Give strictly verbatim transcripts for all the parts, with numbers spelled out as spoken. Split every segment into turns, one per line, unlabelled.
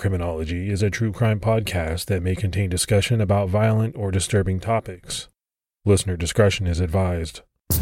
Criminology is a true crime podcast that may contain discussion about violent or disturbing topics. Listener discretion is advised.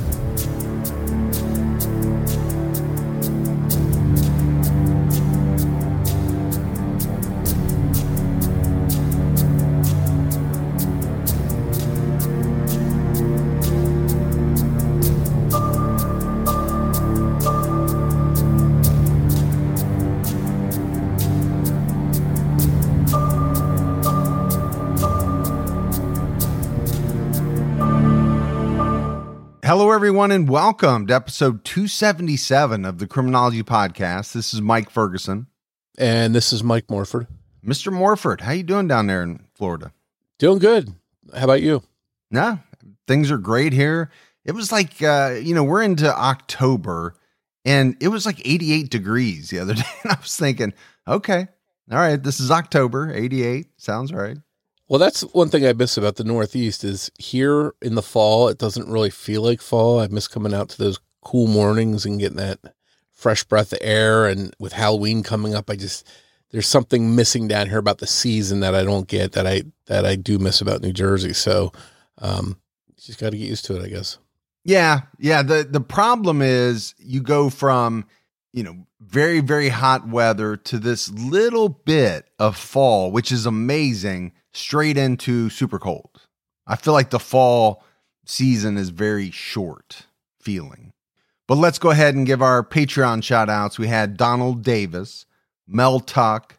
Hello, everyone, and welcome to episode two seventy-seven of the Criminology Podcast. This is Mike Ferguson.
And this is Mike Morford.
Mister Morford, how you doing down there in Florida?
Doing good. How about you?
Nah, things are great here. It was like, uh, you know, we're into October, and it was like eighty-eight degrees the other day. And I was thinking, okay, all right, this is October, eighty-eight. Sounds right.
Well, that's one thing I miss about the Northeast is here in the fall, it doesn't really feel like fall. I miss coming out to those cool mornings and getting that fresh breath of air. And with Halloween coming up, I just, there's something missing down here about the season that I don't get that I, that I do miss about New Jersey. So, um, just got to get used to it, I guess.
Yeah. Yeah. The, the problem is you go from, you know, very, very hot weather to this little bit of fall, which is amazing, straight into super cold. I feel like the fall season is very short feeling. But let's go ahead and give our Patreon shout outs. We had Donald Davis, Mel Tuck,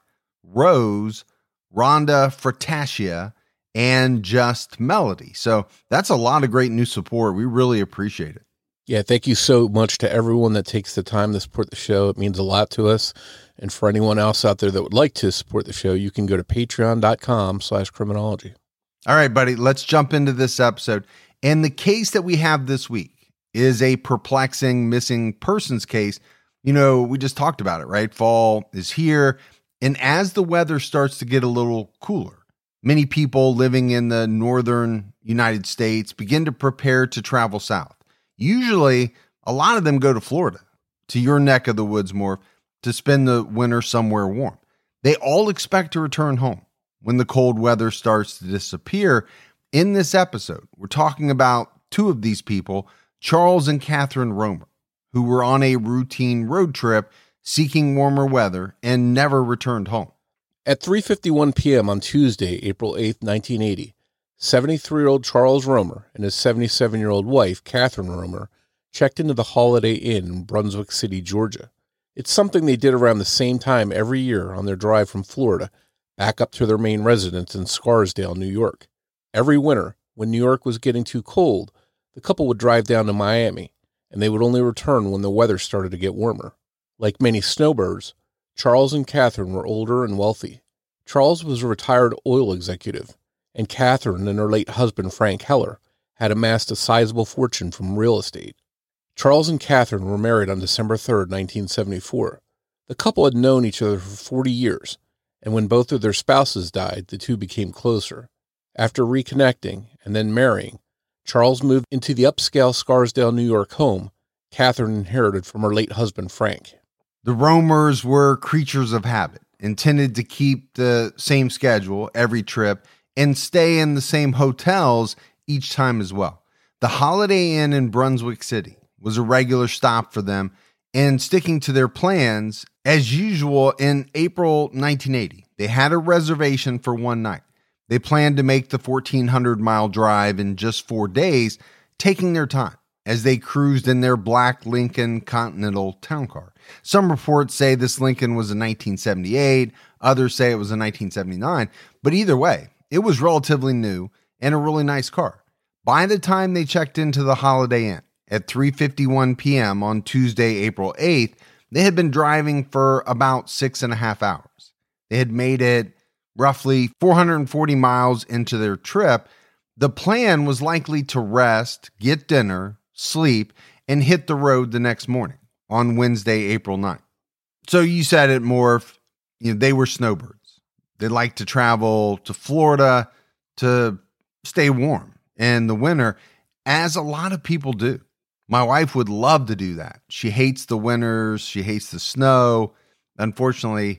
Rose, Rhonda Fratascia, and Just Melody. So that's a lot of great new support. We really appreciate it.
Yeah, thank you so much to everyone that takes the time to support the show. It means a lot to us. And for anyone else out there that would like to support the show, you can go to patreon.com slash criminology.
All right, buddy, let's jump into this episode. And the case that we have this week is a perplexing missing persons case. You know, we just talked about it, right? Fall is here. And as the weather starts to get a little cooler, many people living in the northern United States begin to prepare to travel south. Usually, a lot of them go to Florida, to your neck of the woods more, to spend the winter somewhere warm. They all expect to return home when the cold weather starts to disappear. In this episode, we're talking about two of these people, Charles and Catherine Romer, who were on a routine road trip seeking warmer weather and never returned home.
At three fifty-one p.m. on Tuesday, April eighth, nineteen eighty, seventy-three-year-old Charles Romer and his seventy-seven-year-old wife, Catherine Romer, checked into the Holiday Inn in Brunswick City, Georgia. It's something they did around the same time every year on their drive from Florida back up to their main residence in Scarsdale, New York. Every winter, when New York was getting too cold, the couple would drive down to Miami, and they would only return when the weather started to get warmer. Like many snowbirds, Charles and Catherine were older and wealthy. Charles was a retired oil executive, and Catherine and her late husband, Frank Heller, had amassed a sizable fortune from real estate. Charles and Catherine were married on December third, nineteen seventy-four. The couple had known each other for forty years, and when both of their spouses died, the two became closer. After reconnecting and then marrying, Charles moved into the upscale Scarsdale, New York home Catherine inherited from her late husband, Frank.
The Romers were creatures of habit, intended to keep the same schedule every trip and stay in the same hotels each time as well. The Holiday Inn in Brunswick City was a regular stop for them, and sticking to their plans, as usual, in April nineteen eighty, they had a reservation for one night. They planned to make the fourteen hundred mile drive in just four days, taking their time as they cruised in their black Lincoln Continental town car. Some reports say this Lincoln was a nineteen seventy-eight, others say it was a nineteen seventy-nine, but either way, it was relatively new and a really nice car. By the time they checked into the Holiday Inn at three fifty-one p.m. on Tuesday, April eighth, they had been driving for about six and a half hours. They had made it roughly four hundred forty miles into their trip. The plan was likely to rest, get dinner, sleep, and hit the road the next morning on Wednesday, April ninth. So you said it, Morph, you know, they were snowbirds. They like to travel to Florida to stay warm in the winter, as a lot of people do. My wife would love to do that. She hates the winters. She hates the snow. Unfortunately,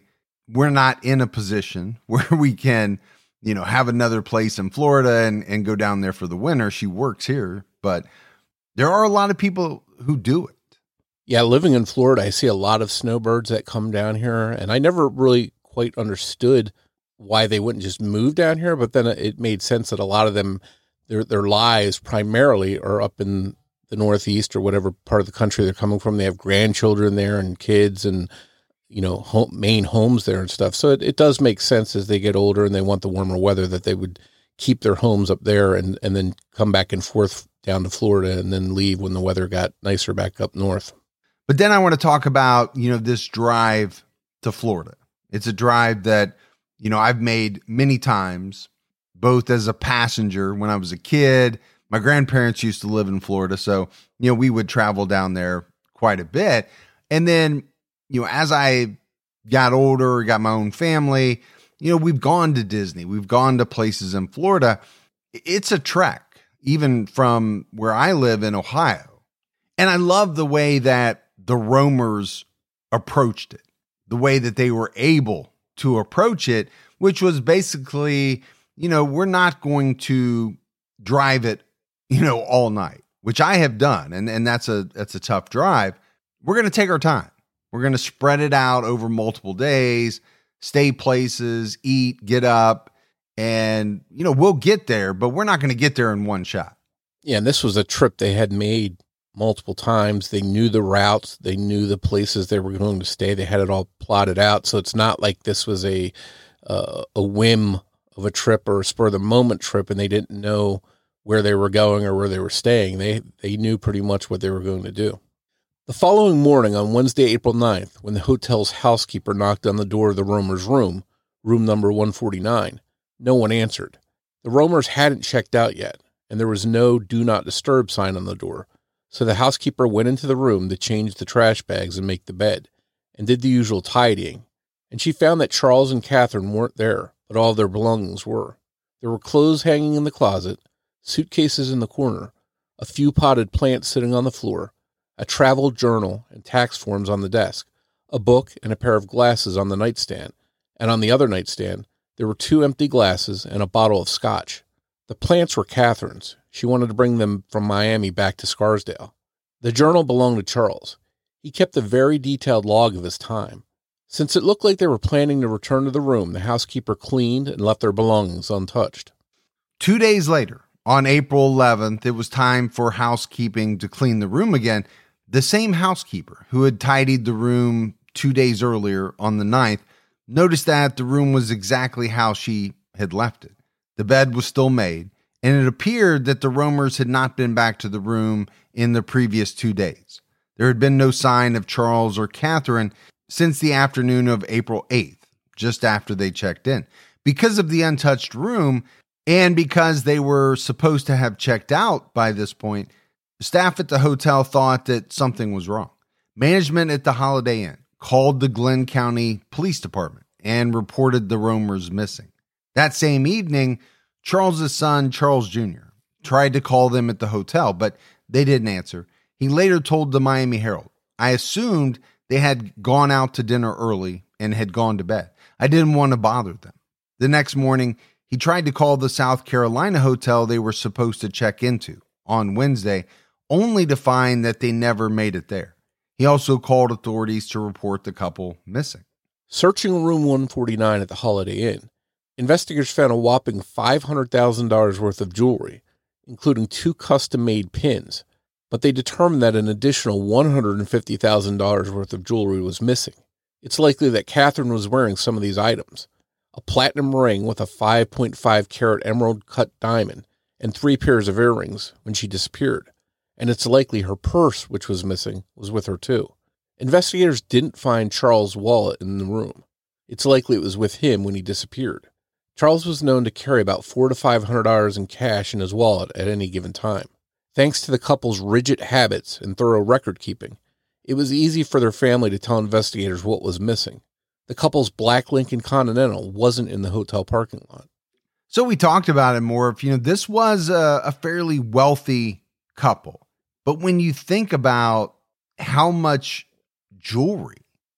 we're not in a position where we can, you know, have another place in Florida and, and go down there for the winter. She works here, but there are a lot of people who do it.
Yeah, living in Florida, I see a lot of snowbirds that come down here, and I never really quite understood why they wouldn't just move down here, but then it made sense that a lot of them, their their lives primarily are up in the Northeast or whatever part of the country they're coming from. They have grandchildren there and kids and, you know, home, main homes there and stuff. So it, it does make sense as they get older and they want the warmer weather that they would keep their homes up there and, and then come back and forth down to Florida and then leave when the weather got nicer back up north.
But then I want to talk about, you know, this drive to Florida. It's a drive that, you know, I've made many times, both as a passenger when I was a kid. My grandparents used to live in Florida, so, you know, we would travel down there quite a bit. And then, you know, as I got older, got my own family, you know, we've gone to Disney. We've gone to places in Florida. It's a trek, even from where I live in Ohio. And I love the way that the roamers approached it, the way that they were able to approach it, which was basically, you know, we're not going to drive it, you know, all night, which I have done. And, and that's a, that's a tough drive. We're going to take our time. We're going to spread it out over multiple days, stay places, eat, get up, and, you know, we'll get there, but we're not going to get there in one shot.
Yeah. And this was a trip they had made multiple times. They knew the routes. They knew the places they were going to stay. They had it all plotted out. So it's not like this was a, uh, a whim of a trip or a spur of the moment trip and they didn't know where they were going or where they were staying. They, they knew pretty much what they were going to do. The following morning on Wednesday, April ninth, when the hotel's housekeeper knocked on the door of the roamer's room, room number one forty-nine, no one answered. The roamers hadn't checked out yet, and there was no do not disturb sign on the door. So the housekeeper went into the room to change the trash bags and make the bed, and did the usual tidying. And she found that Charles and Catherine weren't there, but all of their belongings were. There were clothes hanging in the closet, suitcases in the corner, a few potted plants sitting on the floor, a travel journal and tax forms on the desk, a book and a pair of glasses on the nightstand, and on the other nightstand, there were two empty glasses and a bottle of scotch. The plants were Catherine's. She wanted to bring them from Miami back to Scarsdale. The journal belonged to Charles. He kept a very detailed log of his time. Since it looked like they were planning to return to the room, the housekeeper cleaned and left their belongings untouched.
Two days later, on April eleventh, it was time for housekeeping to clean the room again. The same housekeeper who had tidied the room two days earlier on the ninth noticed that the room was exactly how she had left it. The bed was still made, and it appeared that the roamers had not been back to the room in the previous two days. There had been no sign of Charles or Catherine since the afternoon of April eighth, just after they checked in. Because of the untouched room, and because they were supposed to have checked out by this point, staff at the hotel thought that something was wrong. Management at the Holiday Inn called the Glenn County Police Department and reported the roamers missing. That same evening, Charles's son, Charles Junior, tried to call them at the hotel, but they didn't answer. He later told the Miami Herald, "I assumed they had gone out to dinner early and had gone to bed. I didn't want to bother them." The next morning, he tried to call the South Carolina hotel they were supposed to check into on Wednesday, only to find that they never made it there. He also called authorities to report the couple missing.
Searching room one forty-nine at the Holiday Inn, investigators found a whopping five hundred thousand dollars worth of jewelry, including two custom-made pins, but they determined that an additional one hundred fifty thousand dollars worth of jewelry was missing. It's likely that Catherine was wearing some of these items: a platinum ring with a five point five carat emerald-cut diamond, and three pairs of earrings when she disappeared. And it's likely her purse, which was missing, was with her too. Investigators didn't find Charles' wallet in the room. It's likely it was with him when he disappeared. Charles was known to carry about four to five hundred dollars in cash in his wallet at any given time. Thanks to the couple's rigid habits and thorough record keeping, it was easy for their family to tell investigators what was missing. The couple's black Lincoln Continental wasn't in the hotel parking lot.
So we talked about it more. If you know, this was a, a fairly wealthy couple, but when you think about how much jewelry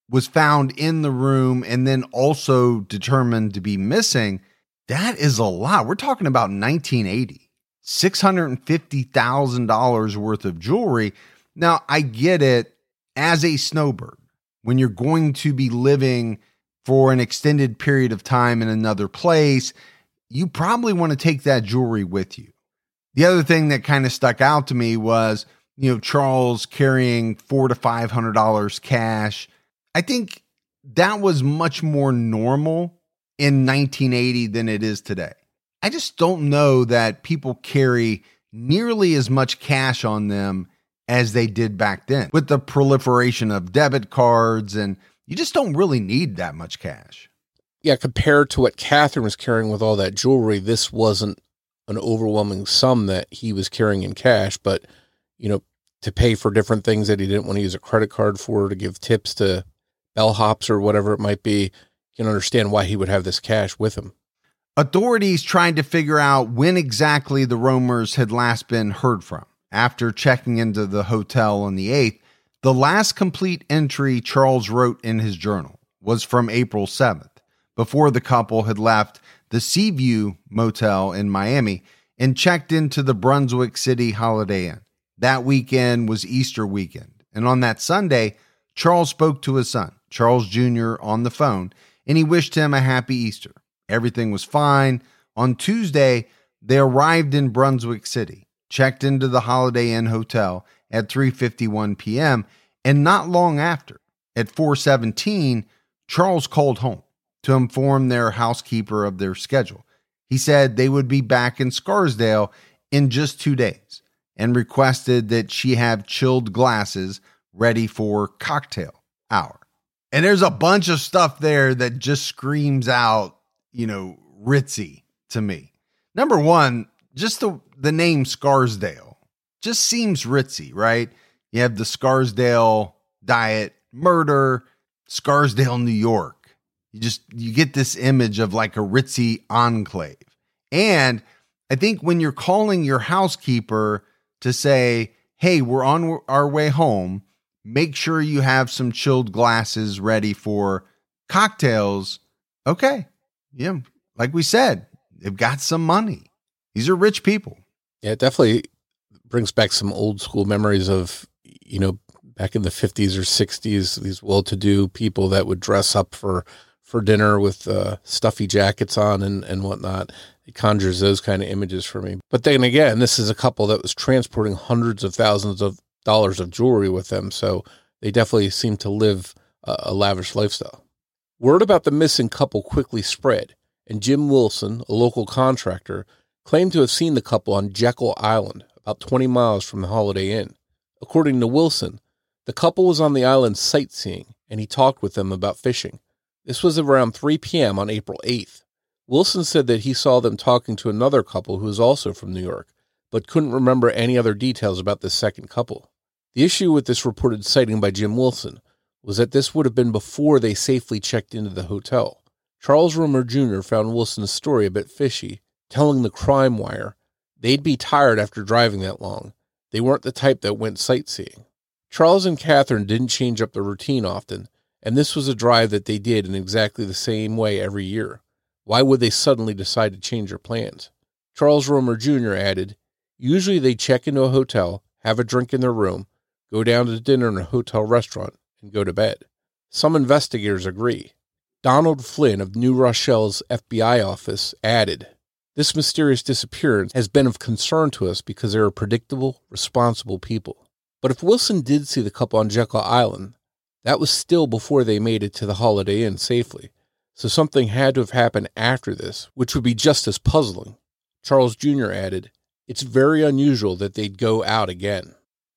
was found in the room and then also determined to be missing, that is a lot. We're talking about nineteen eighty, six hundred fifty thousand dollars worth of jewelry. Now, I get it as a snowbird, when you're going to be living for an extended period of time in another place, you probably want to take that jewelry with you. The other thing that kind of stuck out to me was, you know, Charles carrying four to five hundred dollars cash. I think that was much more normal in nineteen eighty than it is today. I just don't know that people carry nearly as much cash on them as they did back then. With the proliferation of debit cards, and you just don't really need that much cash.
Yeah, compared to what Catherine was carrying with all that jewelry, this wasn't an overwhelming sum that he was carrying in cash, but, you know, to pay for different things that he didn't want to use a credit card for, to give tips to bellhops or whatever it might be, you can understand why he would have this cash with him.
Authorities tried to figure out when exactly the Romers had last been heard from. After checking into the hotel on the eighth, the last complete entry Charles wrote in his journal was from April seventh, before the couple had left the Seaview Motel in Miami and checked into the Brunswick City Holiday Inn. That weekend was Easter weekend, and on that Sunday, Charles spoke to his son, Charles Junior, on the phone, and he wished him a happy Easter. Everything was fine. On Tuesday, they arrived in Brunswick City, checked into the Holiday Inn Hotel at three fifty-one p.m., and not long after, at four seventeen, Charles called home to inform their housekeeper of their schedule. He said they would be back in Scarsdale in just two days and requested that she have chilled glasses ready for cocktail hour. And there's a bunch of stuff there that just screams out, you know, ritzy to me. Number one, just the, the name Scarsdale just seems ritzy, right? You have the Scarsdale Diet Murder, Scarsdale, New York. You just, you get this image of like a ritzy enclave. And I think when you're calling your housekeeper to say, hey, we're on our way home, make sure you have some chilled glasses ready for cocktails. Okay. Yeah. Like we said, they've got some money. These are rich people.
Yeah, it definitely brings back some old school memories of, you know, back in the fifties or sixties, these well-to-do people that would dress up for for dinner with uh, stuffy jackets on and, and whatnot. It conjures those kind of images for me. But then again, this is a couple that was transporting hundreds of thousands of dollars of jewelry with them, so they definitely seem to live a, a lavish lifestyle. Word about the missing couple quickly spread, and Jim Wilson, a local contractor, claimed to have seen the couple on Jekyll Island, about twenty miles from the Holiday Inn. According to Wilson, the couple was on the island sightseeing, and he talked with them about fishing. This was around three p.m. on April eighth. Wilson said that he saw them talking to another couple who was also from New York, but couldn't remember any other details about this second couple. The issue with this reported sighting by Jim Wilson was that this would have been before they safely checked into the hotel. Charles Romer Junior found Wilson's story a bit fishy, telling the Crime Wire they'd be tired after driving that long. They weren't the type that went sightseeing. Charles and Catherine didn't change up their routine often, and this was a drive that they did in exactly the same way every year. Why would they suddenly decide to change their plans? Charles Romer Junior added, usually they check into a hotel, have a drink in their room, go down to dinner in a hotel restaurant, and go to bed. Some investigators agree. Donald Flynn of New Rochelle's F B I office added, this mysterious disappearance has been of concern to us because they are predictable, responsible people. But if Wilson did see the couple on Jekyll Island, that was still before they made it to the Holiday Inn safely. So something had to have happened after this, which would be just as puzzling. Charles Junior added, it's very unusual that they'd go out again.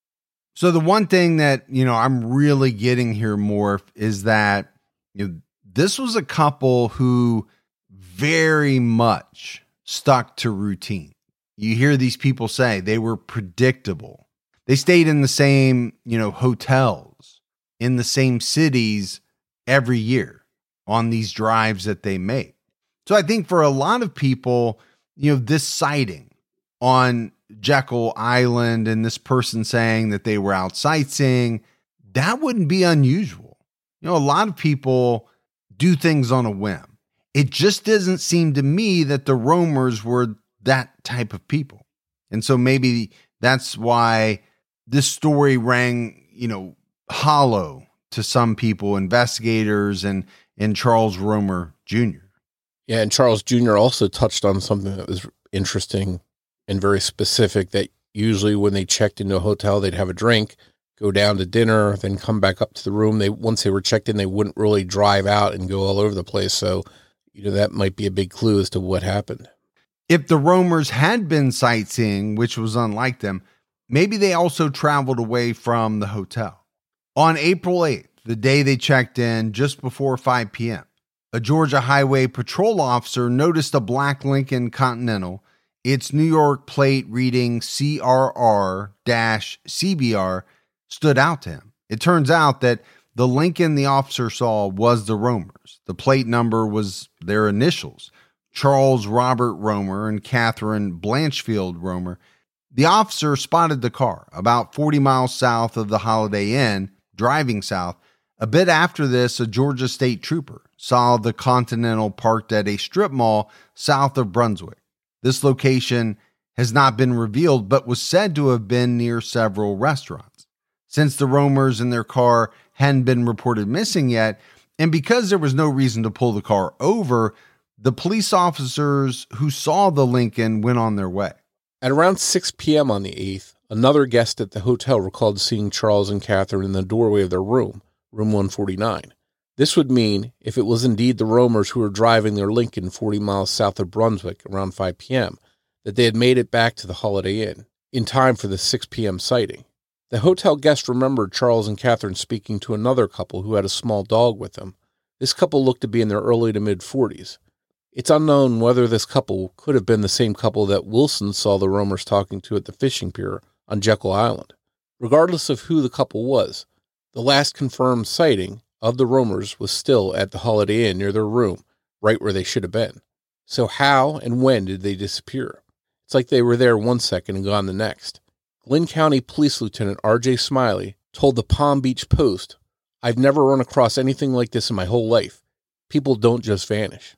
So the one thing that, you know, I'm really getting here, Morph, is that, you know, this was a couple who very much stuck to routine. You hear these people say they were predictable. They stayed in the same, you know, hotels, in the same cities every year on these drives that they made. So I think for a lot of people, you know, this sighting on Jekyll Island and this person saying that they were out sightseeing, that wouldn't be unusual. You know, a lot of people do things on a whim. It just doesn't seem to me that the roamers were that type of people. And so maybe that's why this story rang, you know, hollow to some people, investigators and, and Charles Romer Junior
Yeah, and Charles Junior also touched on something that was interesting and very specific, that usually when they checked into a hotel, they'd have a drink, go down to dinner, then come back up to the room. They once they were checked in, they wouldn't really drive out and go all over the place. So, you know, that might be a big clue as to what happened.
If the roamers had been sightseeing, which was unlike them, maybe they also traveled away from the hotel. On April eighth, the day they checked in, just before five p.m., a Georgia Highway Patrol officer noticed a black Lincoln Continental, its New York plate reading C R R C B R, stood out to him. It turns out that the Lincoln the officer saw was the Romers. The plate number was their initials, Charles Robert Romer and Catherine Blanchfield Romer. The officer spotted the car about forty miles south of the Holiday Inn, driving south. A bit after this, a Georgia state trooper saw the Continental parked at a strip mall south of Brunswick. This location has not been revealed, but was said to have been near several restaurants. Since the Romers and their car hadn't been reported missing yet, and because there was no reason to pull the car over, the police officers who saw the Lincoln went on their way.
At around six p.m. on the eighth, another guest at the hotel recalled seeing Charles and Catherine in the doorway of their room, room one forty-nine. This would mean, if it was indeed the Romers who were driving their Lincoln forty miles south of Brunswick around five p.m., that they had made it back to the Holiday Inn in time for the six p.m. sighting. The hotel guest remembered Charles and Catherine speaking to another couple who had a small dog with them. This couple looked to be in their early to mid-forties. It's unknown whether this couple could have been the same couple that Wilson saw the Romers talking to at the fishing pier on Jekyll Island. Regardless of who the couple was, the last confirmed sighting of the Romers was still at the Holiday Inn near their room, right where they should have been. So how and when did they disappear? It's like they were there one second and gone the next. Glynn County Police Lieutenant R J Smiley told the Palm Beach Post, "I've never run across anything like this in my whole life. People don't just vanish."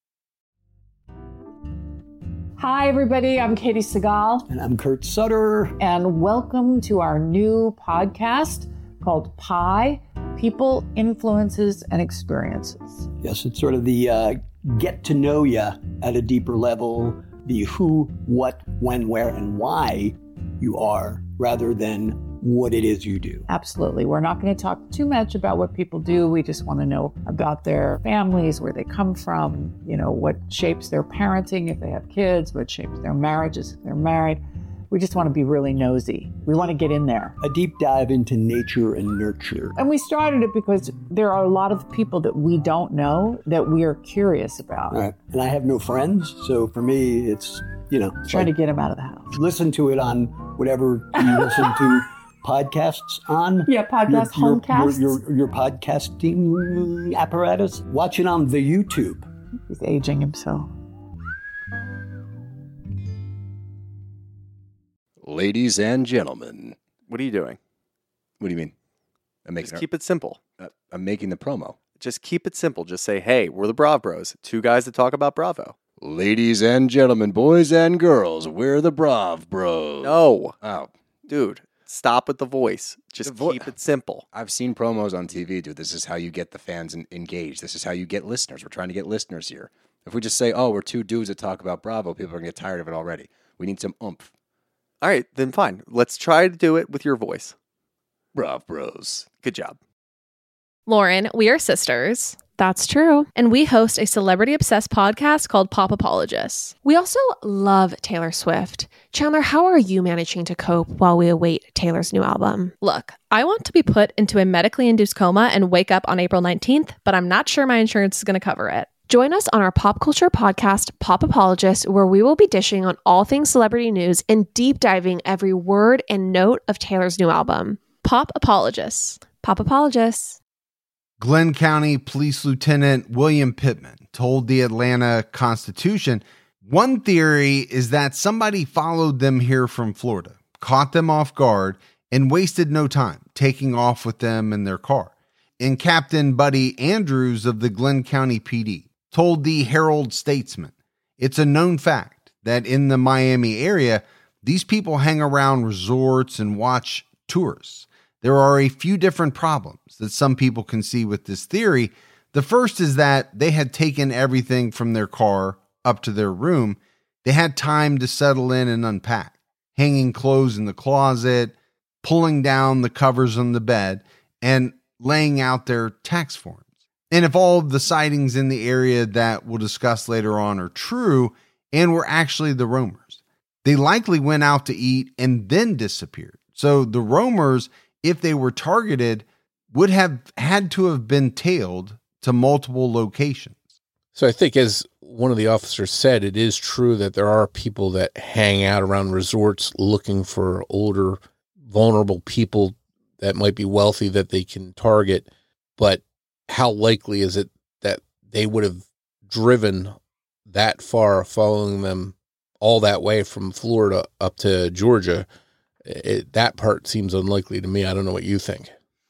Hi, everybody. I'm Katie Segal.
And I'm Kurt Sutter.
And welcome to our new podcast called Pi, People, Influences, and Experiences.
Yes, it's sort of the uh, get to know you at a deeper level, the who, what, when, where, and why you are, rather than what it is you do.
Absolutely. We're not going to talk too much about what people do. We just want to know about their families, where they come from, you know, what shapes their parenting if they have kids, what shapes their marriages if they're married. We just want to be really nosy. We want to get in there.
A deep dive into nature and nurture.
And we started it because there are a lot of people that we don't know that we are curious about.
Right. And I have no friends, so for me, it's, you know.
Trying like, to get them out of the house.
Listen to it on whatever you listen to podcasts on.
Yeah, podcast,
your,
homecasts.
Your, your, your podcasting apparatus. Watch it on the YouTube.
He's aging himself.
Ladies and gentlemen.
What are you doing?
What do you mean? I'm making
Just keep it simple.
Uh, I'm making the promo.
Just keep it simple. Just say, hey, we're the Brav Bros. Two guys that talk about Bravo.
Ladies and gentlemen, boys and girls, we're the Brav Bros.
No.
Oh.
Dude, stop with the voice. Just the vo- keep it simple.
I've seen promos on T V, dude. This is how you get the fans in- engaged. This is how you get listeners. We're trying to get listeners here. If we just say, oh, we're two dudes that talk about Bravo, people are going to get tired of it already. We need some oomph.
All right, then fine. Let's try to do it with your voice.
Brav Bros.
Good job.
Lauren, we are sisters.
That's true.
And we host a celebrity-obsessed podcast called Pop Apologists.
We also love Taylor Swift. Chandler, how are you managing to cope while we await Taylor's new album?
Look, I want to be put into a medically induced coma and wake up on April nineteenth, but I'm not sure my insurance is going to cover it.
Join us on our pop culture podcast, Pop Apologists, where we will be dishing on all things celebrity news and deep diving every word and note of Taylor's new album.
Pop Apologists.
Pop Apologists.
Glynn County Police Lieutenant William Pittman told the Atlanta Constitution, one theory is that somebody followed them here from Florida, caught them off guard, and wasted no time taking off with them in their car. And Captain Buddy Andrews of the Glenn County P D told the Herald Statesman, it's a known fact that in the Miami area, these people hang around resorts and watch tourists. There are a few different problems that some people can see with this theory. The first is that they had taken everything from their car up to their room. They had time to settle in and unpack, hanging clothes in the closet, pulling down the covers on the bed, and laying out their tax forms. And if all of the sightings in the area that we'll discuss later on are true and were actually the roamers, they likely went out to eat and then disappeared. So the roamers, if they were targeted, would have had to have been tailed to multiple locations.
So I think, as one of the officers said, it is true that there are people that hang out around resorts looking for older, vulnerable people that might be wealthy that they can target. But how likely is it that they would have driven that far, following them all that way from Florida up to Georgia? It, that part seems unlikely to me. I don't know what you think.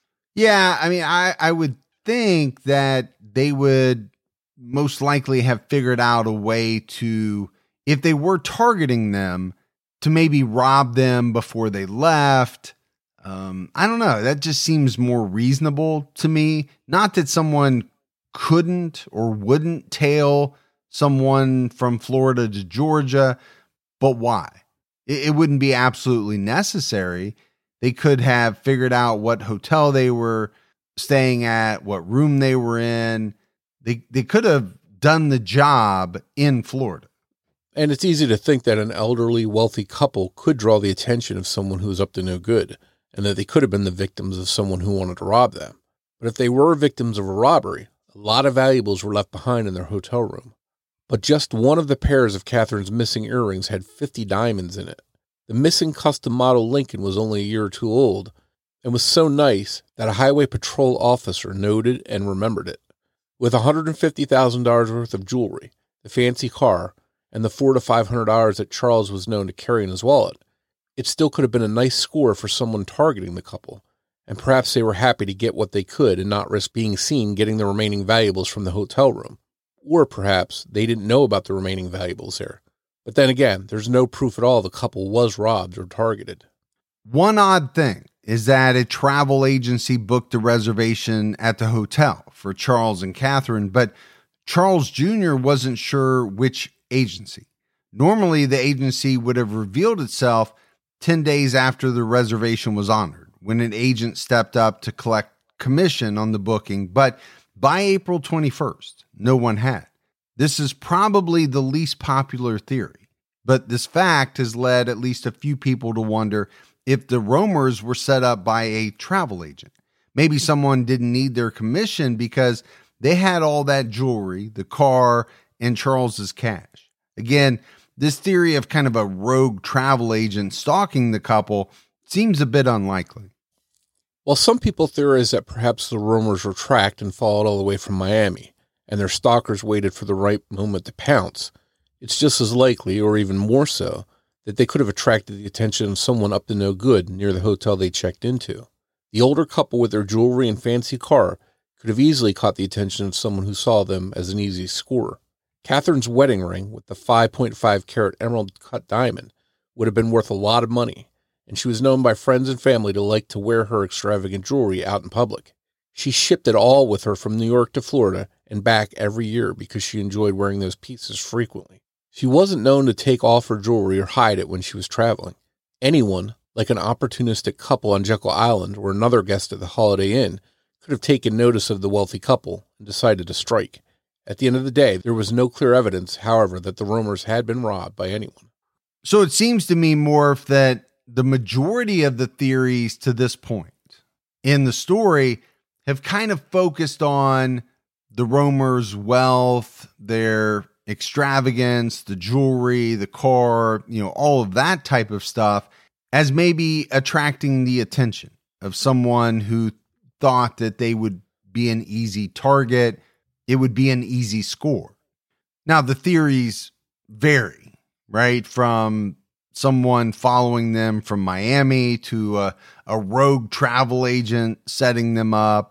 Yeah, I mean, I, I would think that they would most likely have figured out a way to, if they were targeting them, to maybe rob them before they left. Um, I don't know. That just seems more reasonable to me. Not that someone couldn't or wouldn't tail someone from Florida to Georgia, but why? It, it wouldn't be absolutely necessary. They could have figured out what hotel they were staying at, what room they were in. They they could have done the job in Florida.
And it's easy to think that an elderly, wealthy couple could draw the attention of someone who's up to no good, and that they could have been the victims of someone who wanted to rob them. But if they were victims of a robbery, a lot of valuables were left behind in their hotel room. But just one of the pairs of Catherine's missing earrings had fifty diamonds in it. The missing custom model Lincoln was only a year or two old, and was so nice that a highway patrol officer noted and remembered it. With one hundred fifty thousand dollars worth of jewelry, the fancy car, and the four to five hundred dollars that Charles was known to carry in his wallet, it still could have been a nice score for someone targeting the couple, and perhaps they were happy to get what they could and not risk being seen getting the remaining valuables from the hotel room. Or perhaps they didn't know about the remaining valuables there. But then again, there's no proof at all the couple was robbed or targeted.
One odd thing is that a travel agency booked a reservation at the hotel for Charles and Catherine, but Charles Junior wasn't sure which agency. Normally, the agency would have revealed itself ten days after the reservation was honored, when an agent stepped up to collect commission on the booking, but by April twenty-first, no one had. This is probably the least popular theory, but this fact has led at least a few people to wonder if the roamers were set up by a travel agent. Maybe someone didn't need their commission because they had all that jewelry, the car, and Charles's cash. Again, this theory of kind of a rogue travel agent stalking the couple seems a bit unlikely.
While some people theorize that perhaps the roamers were tracked and followed all the way from Miami, and their stalkers waited for the right moment to pounce, it's just as likely, or even more so, that they could have attracted the attention of someone up to no good near the hotel they checked into. The older couple with their jewelry and fancy car could have easily caught the attention of someone who saw them as an easy score. Catherine's wedding ring with the five point five carat emerald cut diamond would have been worth a lot of money, and she was known by friends and family to like to wear her extravagant jewelry out in public. She shipped it all with her from New York to Florida and back every year because she enjoyed wearing those pieces frequently. She wasn't known to take off her jewelry or hide it when she was traveling. Anyone, like an opportunistic couple on Jekyll Island or another guest at the Holiday Inn, could have taken notice of the wealthy couple and decided to strike. At the end of the day, there was no clear evidence, however, that the roamers had been robbed by anyone.
So it seems to me, Morph, that the majority of the theories to this point in the story have kind of focused on the roamers' wealth, their extravagance, the jewelry, the car, you know, all of that type of stuff as maybe attracting the attention of someone who thought that they would be an easy target. It would be an easy score. Now, the theories vary, right? From someone following them from Miami to a, a rogue travel agent setting them up,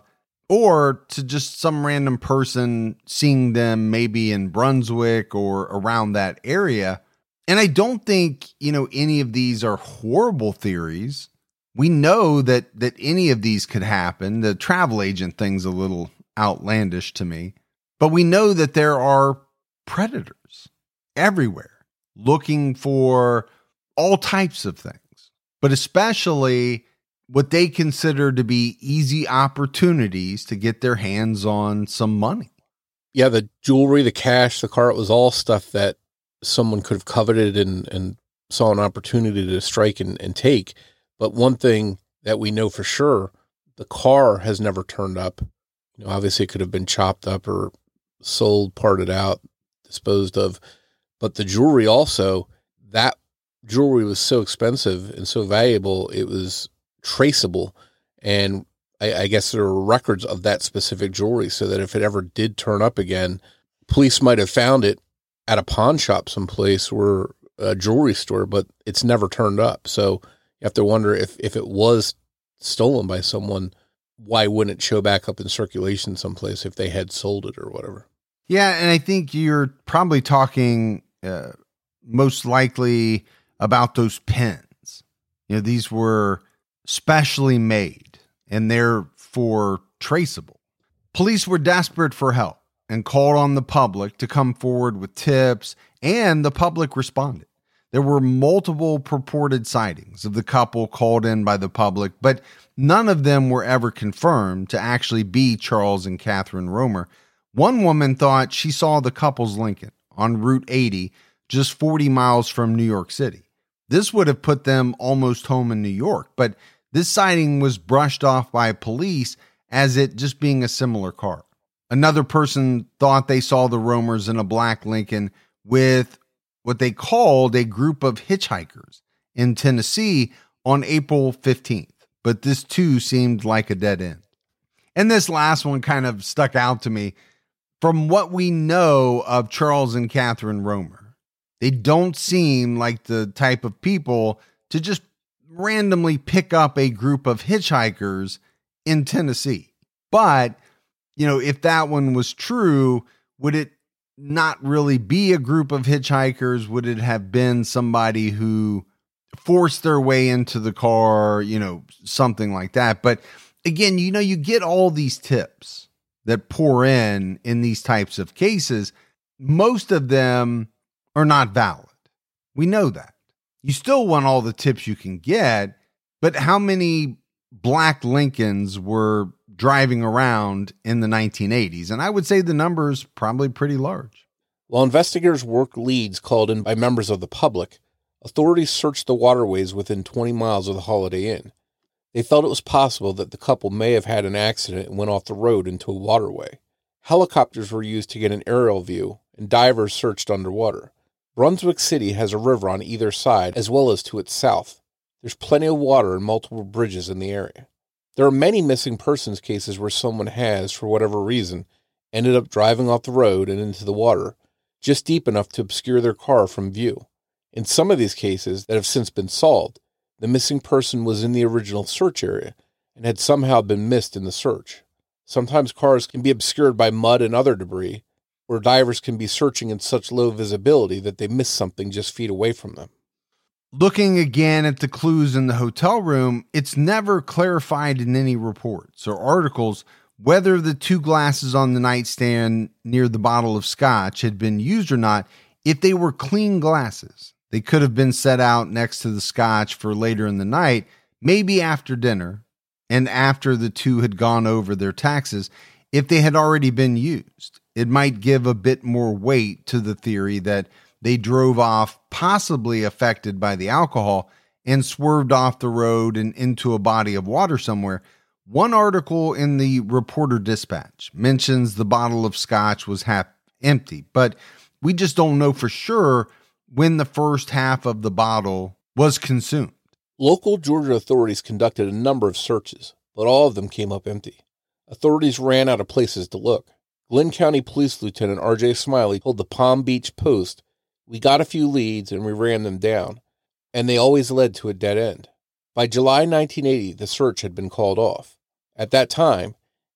or to just some random person seeing them maybe in Brunswick or around that area. And I don't think, you know, any of these are horrible theories. We know that that any of these could happen. The travel agent thing's a little outlandish to me, but we know that there are predators everywhere looking for all types of things, but especially what they consider to be easy opportunities to get their hands on some money.
Yeah, the jewelry, the cash, the car, it was all stuff that someone could have coveted and, and saw an opportunity to strike and, and take. But one thing that we know for sure, the car has never turned up. You know, obviously it could have been chopped up or sold, parted out, disposed of. But the jewelry also, that jewelry was so expensive and so valuable, it was traceable. And I, I guess there were records of that specific jewelry so that if it ever did turn up again, police might have found it at a pawn shop someplace or a jewelry store, but it's never turned up. So you have to wonder if, if it was stolen by someone, why wouldn't it show back up in circulation someplace if they had sold it or whatever?
Yeah, and I think you're probably talking uh, most likely about those pins. You know, these were specially made and therefore traceable. Police were desperate for help and called on the public to come forward with tips, and the public responded. There were multiple purported sightings of the couple called in by the public, but none of them were ever confirmed to actually be Charles and Catherine Romer. One woman thought she saw the couple's Lincoln on Route eighty, just forty miles from New York City. This would have put them almost home in New York, but this sighting was brushed off by police as it just being a similar car. Another person thought they saw the Romers in a black Lincoln with what they called a group of hitchhikers in Tennessee on April fifteenth, but this too seemed like a dead end. And this last one kind of stuck out to me. From what we know of Charles and Catherine Romer, they don't seem like the type of people to just randomly pick up a group of hitchhikers in Tennessee. But, you know, if that one was true, would it not really be a group of hitchhikers? Would it have been somebody who forced their way into the car, you know, something like that? But again, you know, you get all these tips that pour in in these types of cases. Most of them are not valid. We know that. You still want all the tips you can get, but how many black Lincolns were driving around in the nineteen eighties? And I would say the number is probably pretty large.
While investigators worked leads called in by members of the public, authorities searched the waterways within twenty miles of the Holiday Inn. They felt it was possible that the couple may have had an accident and went off the road into a waterway. Helicopters were used to get an aerial view, and divers searched underwater. Brunswick City has a river on either side as well as to its south. There's plenty of water and multiple bridges in the area. There are many missing persons cases where someone has, for whatever reason, ended up driving off the road and into the water, just deep enough to obscure their car from view. In some of these cases that have since been solved, the missing person was in the original search area and had somehow been missed in the search. Sometimes cars can be obscured by mud and other debris, or divers can be searching in such low visibility that they miss something just feet away from them.
Looking again at the clues in the hotel room, it's never clarified in any reports or articles whether the two glasses on the nightstand near the bottle of scotch had been used or not. If they were clean glasses, they could have been set out next to the scotch for later in the night, maybe after dinner, and after the two had gone over their taxes. If they had already been used, it might give a bit more weight to the theory that they drove off, possibly affected by the alcohol, and swerved off the road and into a body of water somewhere. One article in the Reporter Dispatch mentions the bottle of scotch was half empty, but we just don't know for sure when the first half of the bottle was consumed.
Local Georgia authorities conducted a number of searches, but all of them came up empty. Authorities ran out of places to look. Glenn County Police Lieutenant R J Smiley told the Palm Beach Post, "We got a few leads and we ran them down, and they always led to a dead end." By July nineteen eighty, the search had been called off. At that time,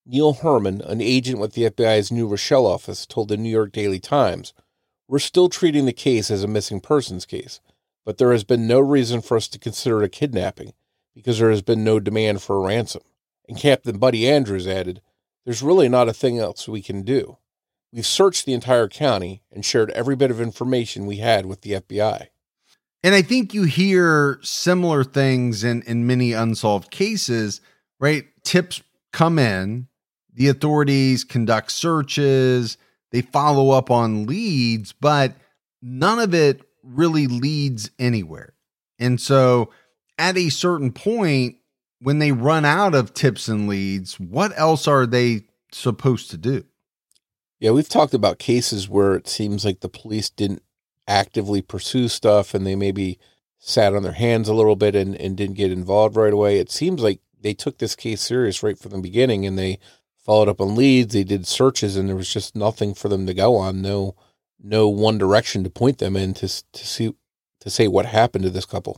Neil Herman, an agent with the F B I's New Rochelle office, told the New York Daily Times, "We're still treating the case as a missing persons case, but there has been no reason for us to consider it a kidnapping because there has been no demand for a ransom." And Captain Buddy Andrews added, "There's really not a thing else we can do. We've searched the entire county and shared every bit of information we had with the F B I."
And I think you hear similar things in, in many unsolved cases, right? Tips come in, the authorities conduct searches, they follow up on leads, but none of it really leads anywhere. And so at a certain point, when they run out of tips and leads, what else are they supposed to do?
Yeah, we've talked about cases where it seems like the police didn't actively pursue stuff and they maybe sat on their hands a little bit and, and didn't get involved right away. It seems like they took this case serious right from the beginning and they followed up on leads, they did searches, and there was just nothing for them to go on. No, no one direction to point them in to, to see, to say what happened to this couple.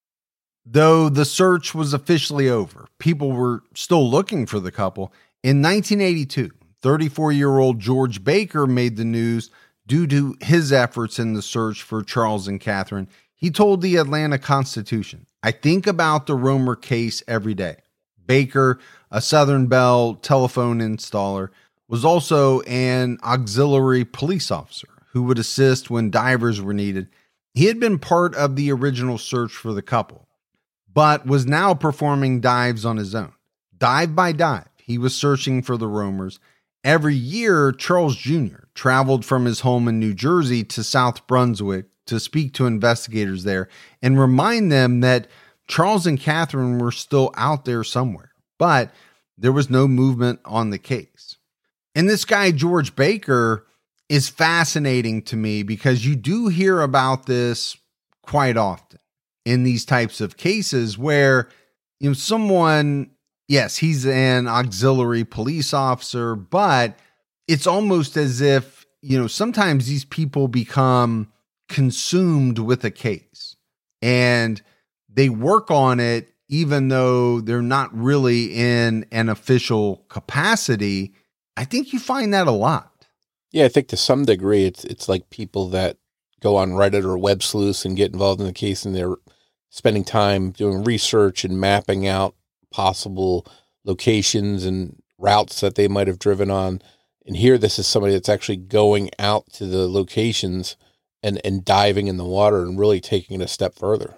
Though the search was officially over, people were still looking for the couple. In nineteen eighty-two, thirty-four-year-old George Baker made the news due to his efforts in the search for Charles and Catherine. He told the Atlanta Constitution, "I think about the Romer case every day." Baker, a Southern Bell telephone installer, was also an auxiliary police officer who would assist when divers were needed. He had been part of the original search for the couple, but was now performing dives on his own. Dive by dive, he was searching for the Romers. Every year, Charles Junior traveled from his home in New Jersey to South Brunswick to speak to investigators there and remind them that Charles and Catherine were still out there somewhere, but there was no movement on the case. And this guy, George Baker, is fascinating to me because you do hear about this quite often in these types of cases where, you know, someone, yes, he's an auxiliary police officer, but it's almost as if, you know, sometimes these people become consumed with a case and they work on it even though they're not really in an official capacity. I think you find that a lot.
Yeah, I think to some degree it's it's like people that go on Reddit or Web Sleuths and get involved in the case and they're spending time doing research and mapping out possible locations and routes that they might have driven on. And here this is somebody that's actually going out to the locations and, and diving in the water and really taking it a step further.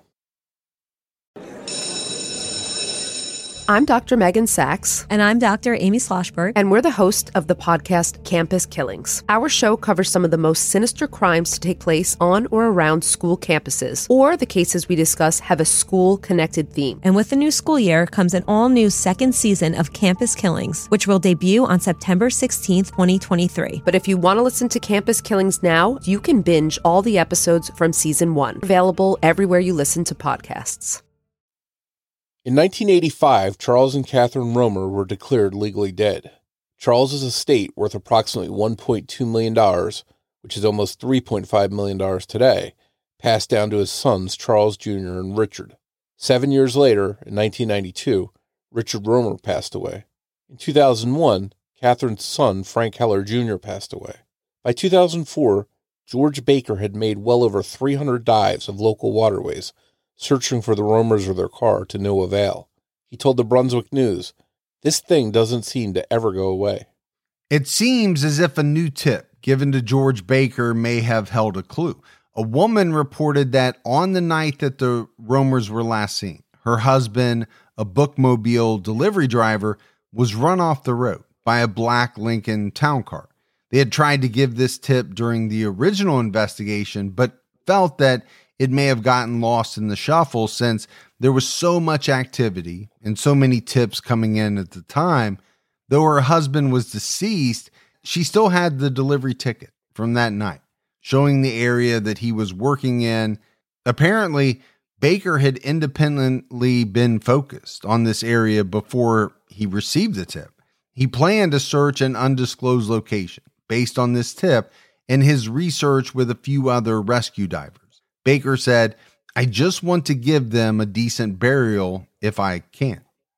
I'm Doctor Megan Sachs.
And I'm Doctor Amy Sloshberg.
And we're the host of the podcast Campus Killings. Our show covers some of the most sinister crimes to take place on or around school campuses, or the cases we discuss have a school-connected theme.
And with the new school year comes an all-new second season of Campus Killings, which will debut on September sixteenth, twenty twenty-three.
But if you want to listen to Campus Killings now, you can binge all the episodes from season one. Available everywhere you listen to podcasts.
In nineteen eighty-five, Charles and Catherine Romer were declared legally dead. Charles's estate, worth approximately one point two million dollars, which is almost three point five million dollars today, passed down to his sons, Charles Junior and Richard. Seven years later, in nineteen ninety-two, Richard Romer passed away. In two thousand one, Catherine's son, Frank Heller Junior passed away. By two thousand four, George Baker had made well over three hundred dives of local waterways, searching for the Romers or their car to no avail. He told the Brunswick News, "This thing doesn't seem to ever go away."
It seems as if a new tip given to George Baker may have held a clue. A woman reported that on the night that the Romers were last seen, her husband, a bookmobile delivery driver, was run off the road by a black Lincoln town car. They had tried to give this tip during the original investigation, but felt that it may have gotten lost in the shuffle since there was so much activity and so many tips coming in at the time. Though her husband was deceased, she still had the delivery ticket from that night, showing the area that he was working in. Apparently, Baker had independently been focused on this area before he received the tip. He planned to search an undisclosed location based on this tip and his research with a few other rescue divers. Baker said, "I just want to give them a decent burial if I can."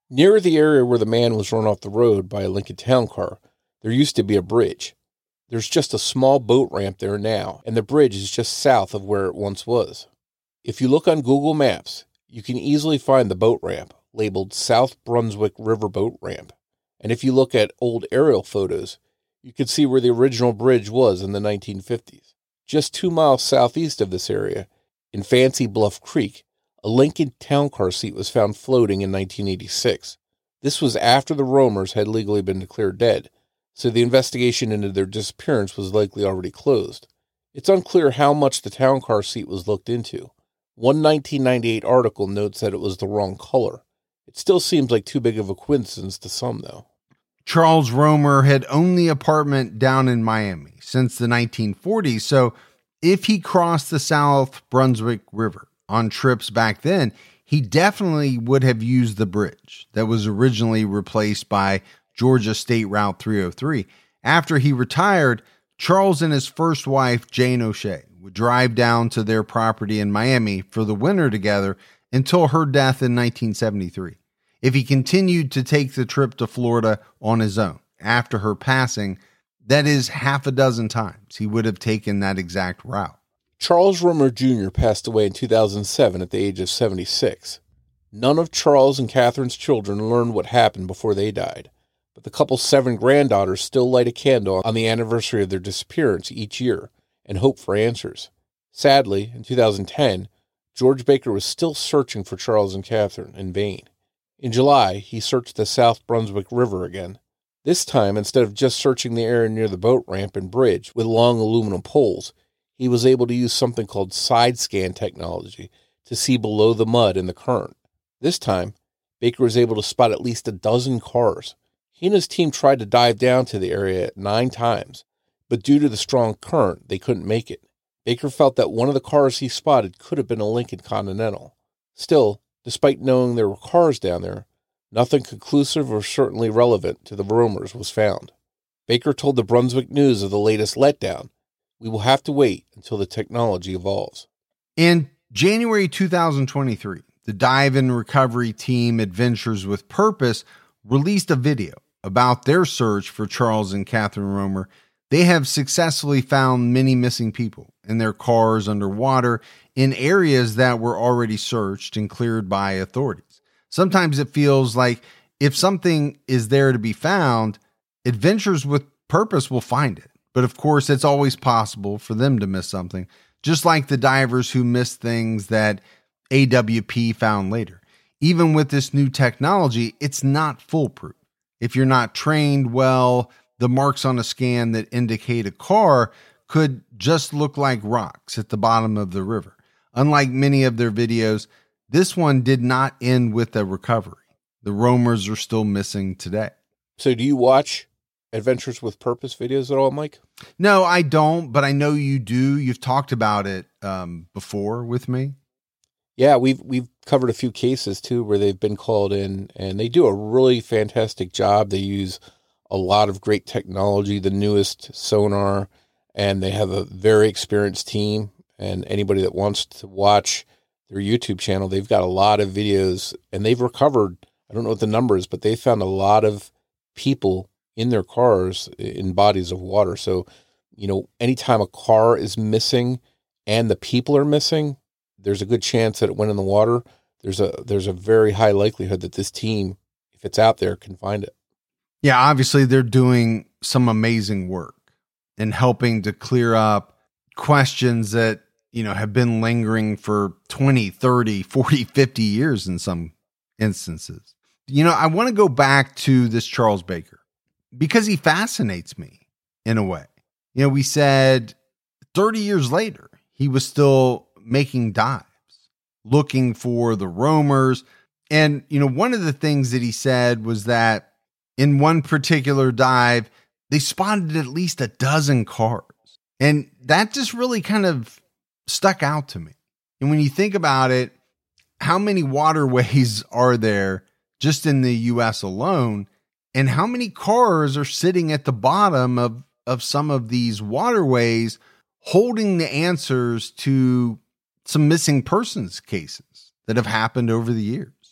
Near the area where the man was run off the road by a Lincoln Town Car, there used to be a bridge. There's just a small boat ramp there now, and the bridge is just south of where it once was. If you look on Google Maps, you can easily find the boat ramp labeled South Brunswick River Boat Ramp. And if you look at old aerial photos, you can see where the original bridge was in the nineteen fifties. Just two miles southeast of this area, in Fancy Bluff Creek, a Lincoln Town Car seat was found floating in nineteen eighty-six. This was after the Romers had legally been declared dead, so the investigation into their disappearance was likely already closed. It's unclear how much the town car seat was looked into. One nineteen ninety-eight article notes that it was the wrong color. It still seems like too big of a coincidence to some, though.
Charles Romer had owned the apartment down in Miami since the nineteen forties, so if he crossed the South Brunswick River on trips back then, he definitely would have used the bridge that was originally replaced by Georgia State Route three oh three. After he retired, Charles and his first wife, Jane O'Shea, would drive down to their property in Miami for the winter together until her death in nineteen seventy-three. If he continued to take the trip to Florida on his own after her passing, that is half a dozen times he would have taken that exact route.
Charles Romer Junior passed away in two thousand seven at the age of seventy-six. None of Charles and Catherine's children learned what happened before they died, but the couple's seven granddaughters still light a candle on the anniversary of their disappearance each year and hope for answers. Sadly, in two thousand ten, George Baker was still searching for Charles and Catherine in vain. In July, he searched the South Brunswick River again. This time, instead of just searching the area near the boat ramp and bridge with long aluminum poles, he was able to use something called side scan technology to see below the mud in the current. This time, Baker was able to spot at least a dozen cars. He and his team tried to dive down to the area nine times, but due to the strong current, they couldn't make it. Baker felt that one of the cars he spotted could have been a Lincoln Continental. Still, despite knowing there were cars down there, nothing conclusive or certainly relevant to the Romers was found. Baker told the Brunswick News of the latest letdown. We will have to wait until the technology evolves.
In January two thousand twenty-three, the dive and recovery team Adventures with Purpose released a video about their search for Charles and Catherine Romer. They have successfully found many missing people in their cars underwater in areas that were already searched and cleared by authorities. Sometimes it feels like if something is there to be found, Adventures with Purpose will find it. But of course, it's always possible for them to miss something, just like the divers who missed things that A W P found later. Even with this new technology, it's not foolproof. If you're not trained well, the marks on a scan that indicate a car could just look like rocks at the bottom of the river. Unlike many of their videos, this one did not end with a recovery. The Romers are still missing today.
So do you watch Adventures with Purpose videos at all, Mike?
No, I don't, but I know you do. You've talked about it um, before with me.
Yeah, we've we've covered a few cases too where they've been called in, and they do a really fantastic job. They use a lot of great technology, the newest sonar, and they have a very experienced team. And anybody that wants to watch their YouTube channel, they've got a lot of videos, and they've recovered, I don't know what the number is, but they found a lot of people in their cars in bodies of water. So, you know, anytime a car is missing and the people are missing, there's a good chance that it went in the water. There's a there's a very high likelihood that this team, if it's out there, can find it.
Yeah, obviously they're doing some amazing work in helping to clear up questions that, you know, have been lingering for twenty, thirty, forty, fifty years in some instances. You know, I want to go back to this Charles Baker because he fascinates me in a way. You know, we said thirty years later, he was still making dives, looking for the Romers. And, you know, one of the things that he said was that in one particular dive, they spotted at least a dozen cars. And that just really kind of stuck out to me. And when you think about it, how many waterways are there just in the U S alone? And how many cars are sitting at the bottom of, of some of these waterways holding the answers to some missing persons cases that have happened over the years?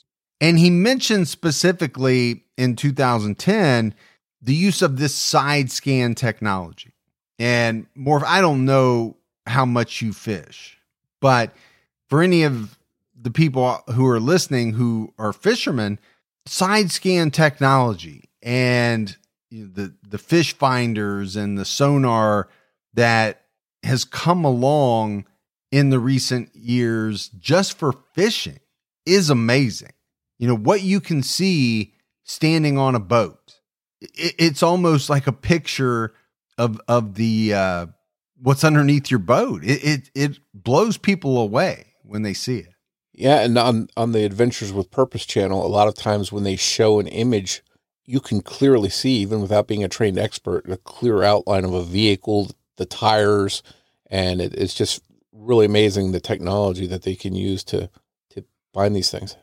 And he mentioned specifically in two thousand ten the use of this side scan technology. And Morph, I don't know how much you fish, but for any of the people who are listening who are fishermen, side scan technology and the the fish finders and the sonar that has come along in the recent years just for fishing is amazing. You know, what you can see standing on a boat, it, it's almost like a picture of of the uh, what's underneath your boat. It, it it blows people away when they see it.
Yeah, and on on the Adventures with Purpose channel, a lot of times when they show an image, you can clearly see, even without being a trained expert, a clear outline of a vehicle, the tires, and it, it's just really amazing the technology that they can use to to find these things.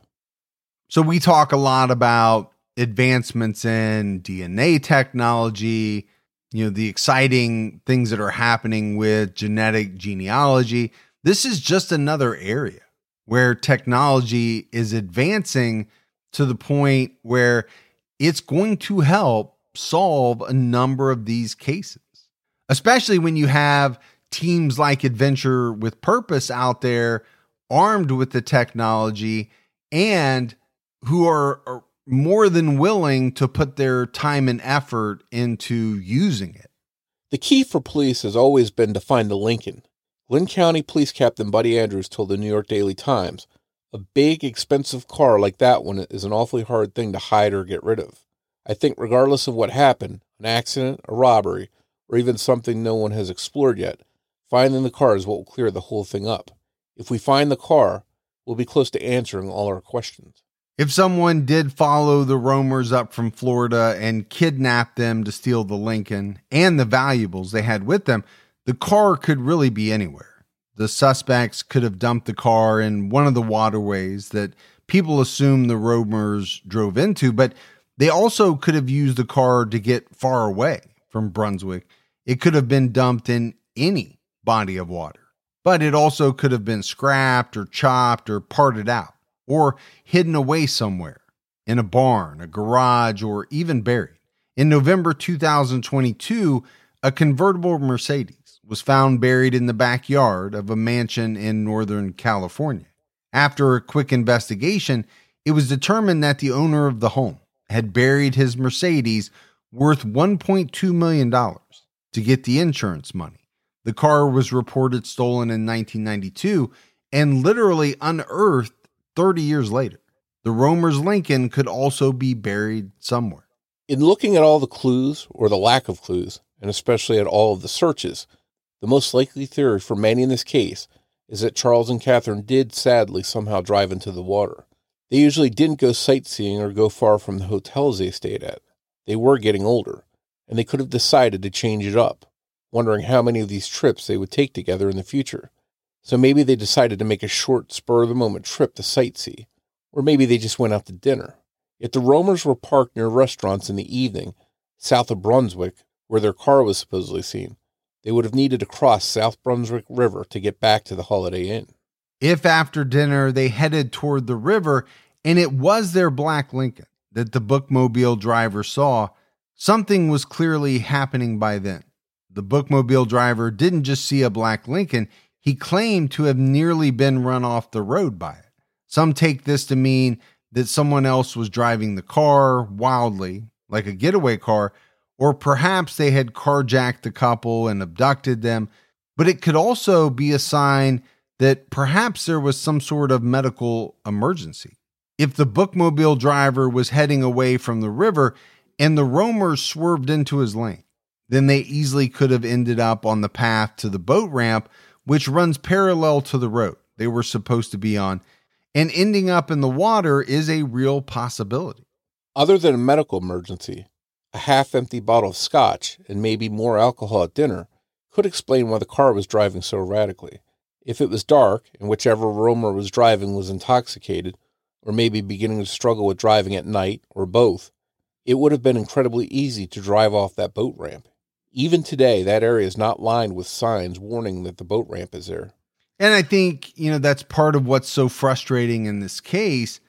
So we talk a lot about advancements in D N A technology, you know, the exciting things that are happening with genetic genealogy. This is just another area where technology is advancing to the point where it's going to help solve a number of these cases, especially when you have teams like Adventure with Purpose out there armed with the technology and who are, are more than willing to put their time and effort into using it.
The key for police has always been to find the Lincoln. Glynn County Police Captain Buddy Andrews told the New York Daily Times, a big, expensive car like that one is an awfully hard thing to hide or get rid of. I think regardless of what happened, an accident, a robbery, or even something no one has explored yet, finding the car is what will clear the whole thing up. If we find the car, we'll be close to answering all our questions.
If someone did follow the roamers up from Florida and kidnap them to steal the Lincoln and the valuables they had with them, the car could really be anywhere. The suspects could have dumped the car in one of the waterways that people assume the roamers drove into, but they also could have used the car to get far away from Brunswick. It could have been dumped in any body of water, but it also could have been scrapped or chopped or parted out or hidden away somewhere in a barn, a garage, or even buried. In November two thousand twenty-two, a convertible Mercedes was found buried in the backyard of a mansion in Northern California. After a quick investigation, it was determined that the owner of the home had buried his Mercedes worth one point two million dollars to get the insurance money. The car was reported stolen in nineteen ninety-two and literally unearthed thirty years later. The roamer's Lincoln could also be buried somewhere.
In looking at all the clues, or the lack of clues, and especially at all of the searches, the most likely theory for many in this case is that Charles and Catherine did sadly somehow drive into the water. They usually didn't go sightseeing or go far from the hotels they stayed at. They were getting older, and they could have decided to change it up, wondering how many of these trips they would take together in the future. So maybe they decided to make a short, spur-of-the-moment trip to sightsee, or maybe they just went out to dinner. If the roamers were parked near restaurants in the evening, south of Brunswick, where their car was supposedly seen, they would have needed to cross South Brunswick River to get back to the Holiday Inn.
If after dinner they headed toward the river and it was their black Lincoln that the bookmobile driver saw, something was clearly happening by then. The bookmobile driver didn't just see a black Lincoln, he claimed to have nearly been run off the road by it. Some take this to mean that someone else was driving the car wildly, like a getaway car, or perhaps they had carjacked the couple and abducted them. But it could also be a sign that perhaps there was some sort of medical emergency. If the bookmobile driver was heading away from the river and the roamers swerved into his lane, then they easily could have ended up on the path to the boat ramp, which runs parallel to the road they were supposed to be on, and ending up in the water is a real possibility.
Other than a medical emergency, a half-empty bottle of scotch and maybe more alcohol at dinner could explain why the car was driving so erratically. If it was dark and whichever roamer was driving was intoxicated, or maybe beginning to struggle with driving at night, or both, it would have been incredibly easy to drive off that boat ramp. Even today, that area is not lined with signs warning that the boat ramp is there.
And I think, you know, that's part of what's so frustrating in this case.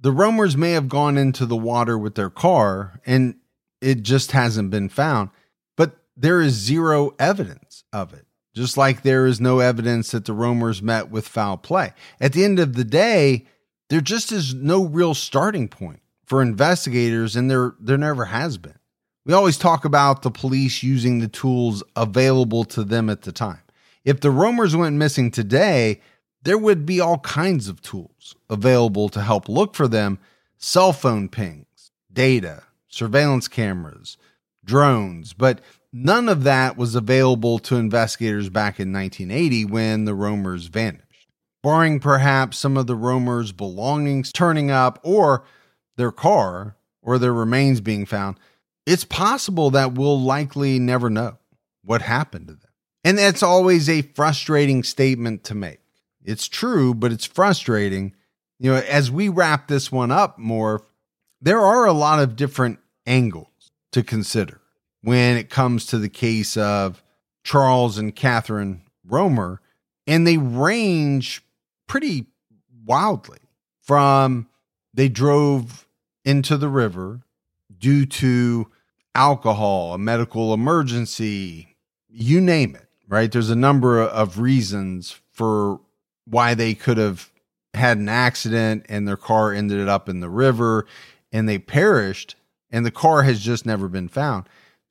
the roamers may have gone into the water with their car and it just hasn't been found, but there is zero evidence of it. Just like there is no evidence that the roamers met with foul play. At the end of the day, there just is no real starting point for investigators, and there, there never has been. We always talk about the police using the tools available to them at the time. If the roamers went missing today, there would be all kinds of tools available to help look for them. Cell phone pings, data, surveillance cameras, drones, but none of that was available to investigators back in nineteen eighty when the roamers vanished. Barring perhaps some of the roamers' belongings turning up or their car or their remains being found, it's possible that we'll likely never know what happened to them. And that's always a frustrating statement to make. It's true, but it's frustrating. You know, as we wrap this one up more, there are a lot of different angles to consider when it comes to the case of Charles and Catherine Romer, and they range pretty wildly from they drove into the river due to alcohol, a medical emergency, you name it, right? There's a number of reasons for why they could have had an accident and their car ended up in the river and they perished and the car has just never been found,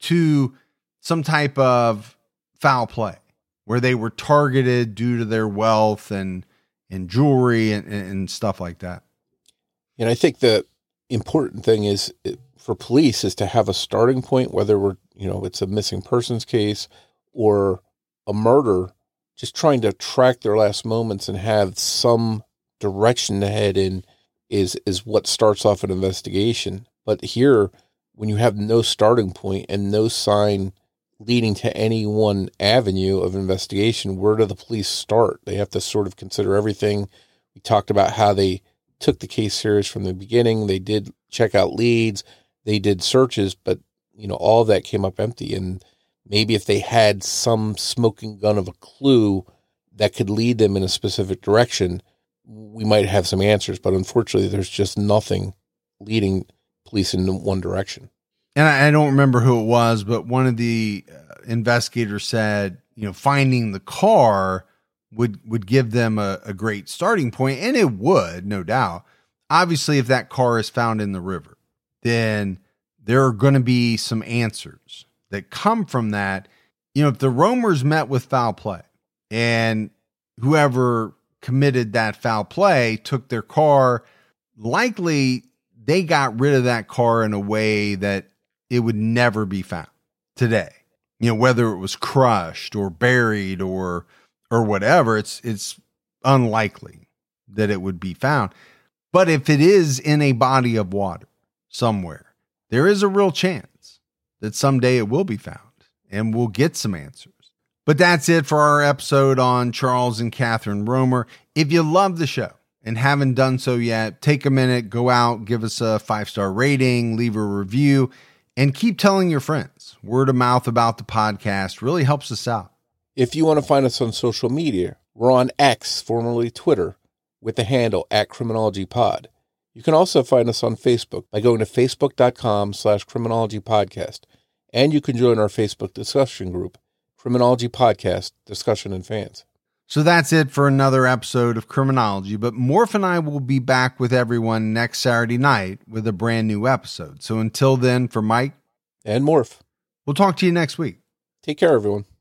to some type of foul play where they were targeted due to their wealth and, and jewelry and, and stuff like that.
And I think the important thing is for police is to have a starting point, whether we're, you know, it's a missing persons case or a murder, just trying to track their last moments and have some direction to head in is, is what starts off an investigation. But here, when you have no starting point and no sign leading to any one avenue of investigation, where do the police start? They have to sort of consider everything. We talked about how they took the case serious from the beginning. They did check out leads. They did searches, but you know, all of that came up empty. And maybe if they had some smoking gun of a clue that could lead them in a specific direction, we might have some answers. But unfortunately, there's just nothing leading police in one direction.
And I, I don't remember who it was, but one of the uh, investigators said, you know, finding the car would, would give them a, a great starting point, and it would, no doubt. Obviously, if that car is found in the river, then there are going to be some answers that come from that. You know, if the roamers met with foul play and whoever committed that foul play took their car, likely they got rid of that car in a way that it would never be found today. You know, whether it was crushed or buried or or whatever, it's it's unlikely that it would be found. But if it is in a body of water somewhere, there is a real chance that someday it will be found and we'll get some answers. But that's it for our episode on Charles and Catherine Romer. If you love the show and haven't done so yet, take a minute, go out, give us a five-star rating, leave a review, and keep telling your friends. Word of mouth about the podcast really helps us out.
If you want to find us on social media, we're on X, formerly Twitter, with the handle at Criminology Pod. You can also find us on Facebook by going to facebook.com slash Criminology Podcast. And you can join our Facebook discussion group, Criminology Podcast, Discussion and Fans.
So that's it for another episode of Criminology, but Morph and I will be back with everyone next Saturday night with a brand new episode. So until then, for Mike
and Morph,
we'll talk to you next week.
Take care, everyone.